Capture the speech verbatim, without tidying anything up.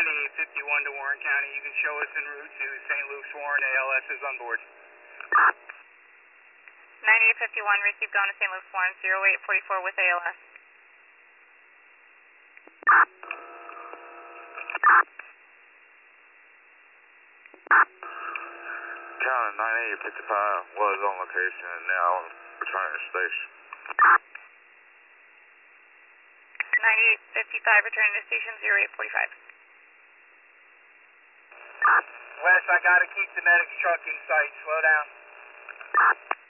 ninety-eight fifty-one to Warren County. You can show us en route to Saint Luke's. Warren. A L S is on board. ninety-eight fifty-one, receive going to Saint Luke's Warren, zero eight forty-four with A L S. County ninety-eight fifty-five was on location and now returning to station. ninety-eight fifty-five, returning to station, zero eight forty-five. Wes, I gotta keep the medic's truck in sight. Slow down.